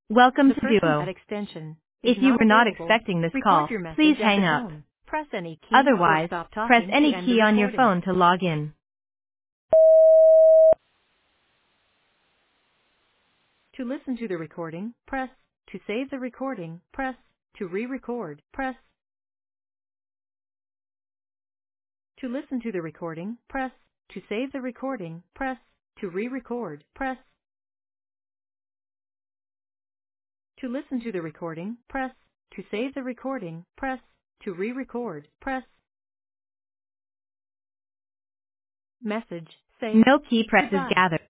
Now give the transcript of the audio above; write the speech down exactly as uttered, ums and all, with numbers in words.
Welcome The to person Duo. at extension is If you not were not available. expecting this Record call, your please message at the hang up. tone. Press any key or Otherwise, stop press talking to any end the key on your recording. phone to log in. To listen to the recording, press. To save the recording, press. To re-record, press. To listen to the recording, press. To save the recording, press. To re-record, press. To listen to the recording, press. To save the recording, press. To re-record, press. Message saved. No key presses Goodbye. gathered.